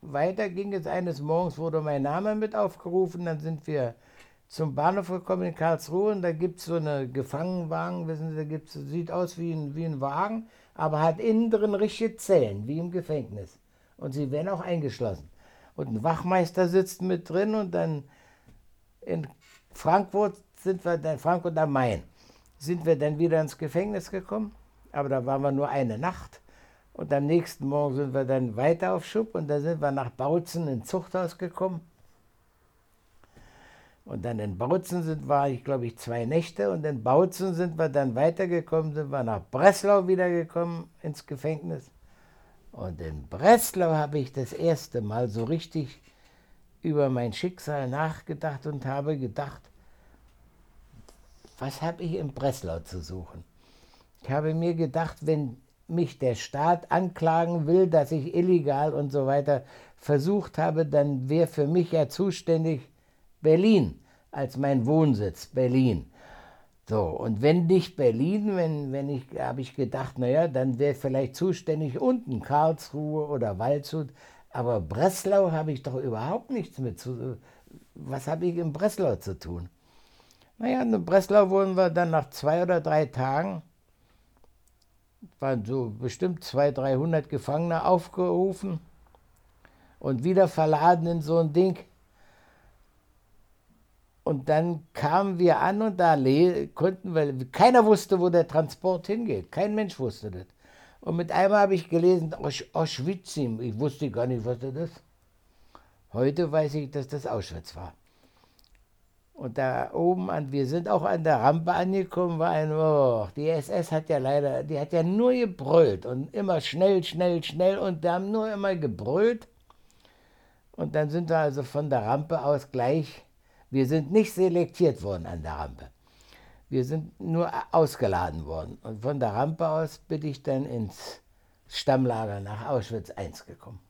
weiter ging es. Eines Morgens wurde mein Name mit aufgerufen, dann sind wir zum Bahnhof gekommen in Karlsruhe und da gibt es so eine Gefangenenwagen, wissen Sie, sieht aus wie ein Wagen, aber hat innen drin richtige Zellen, wie im Gefängnis. Und sie werden auch eingeschlossen. Und ein Wachmeister sitzt mit drin und dann in Frankfurt Frankfurt am Main, sind wir dann wieder ins Gefängnis gekommen, aber da waren wir nur eine Nacht. Und am nächsten Morgen sind wir dann weiter auf Schub und da sind wir nach Bautzen ins Zuchthaus gekommen. Und dann in Bautzen war ich, glaube ich, 2 Nächte und in Bautzen sind wir dann weitergekommen, sind wir nach Breslau wiedergekommen ins Gefängnis. Und in Breslau habe ich das erste Mal so richtig über mein Schicksal nachgedacht und habe gedacht, was habe ich in Breslau zu suchen? Ich habe mir gedacht, wenn mich der Staat anklagen will, dass ich illegal und so weiter versucht habe, dann wäre für mich ja zuständig Berlin als mein Wohnsitz, Berlin. So, und wenn nicht Berlin, habe ich gedacht, naja, dann wäre vielleicht zuständig unten Karlsruhe oder Waldshut, aber Breslau habe ich doch überhaupt nichts mit zu. Was habe ich in Breslau zu tun? Naja, in Breslau wurden wir dann nach 2 oder 3 Tagen, waren so bestimmt 200, 300 Gefangene aufgerufen und wieder verladen in so ein Ding. Und dann kamen wir an und da konnten wir, keiner wusste, wo der Transport hingeht. Kein Mensch wusste das. Und mit einmal habe ich gelesen, Auschwitz, ich wusste gar nicht, was das ist. Heute weiß ich, dass das Auschwitz war. Und da oben, wir sind auch an der Rampe angekommen, die SS hat ja leider, die hat ja nur gebrüllt und immer schnell, schnell, schnell und die haben nur immer gebrüllt. Und dann sind wir also von der Rampe aus gleich, wir sind nicht selektiert worden an der Rampe. Wir sind nur ausgeladen worden. Und von der Rampe aus bin ich dann ins Stammlager nach Auschwitz I gekommen.